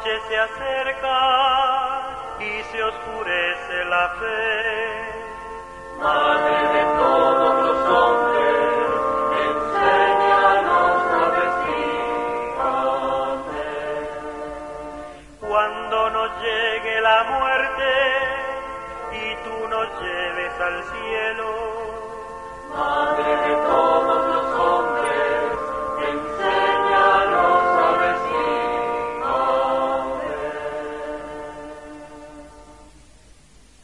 noche se acerca y se oscurece la fe. Madre de todos los hombres, enséñanos a decir amén. Cuando nos llegue la muerte y tú nos lleves al cielo,